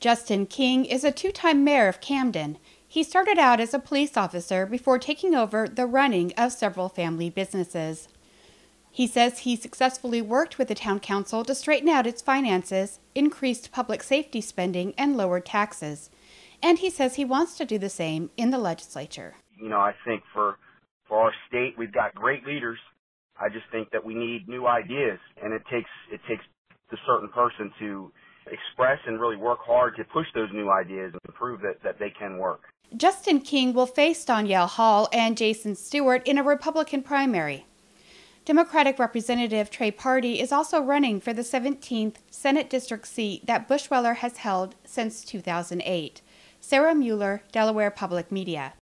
Justin King is a two-time mayor of Camden. He started out as a police officer before taking over the running of several family businesses. He says he successfully worked with the town council to straighten out its finances, increased public safety spending, and lowered taxes. And he says he wants to do the same in the legislature. I think for our state, we've got great leaders. I just think that we need new ideas, and it takes the certain person to express and really work hard to push those new ideas and prove that they can work. Justin King will face Danielle Hall and Jason Stewart in a Republican primary. Democratic Representative Trey Pardee is also running for the 17th Senate District seat that Bushweller has held since 2008. Sarah Mueller, Delaware Public Media.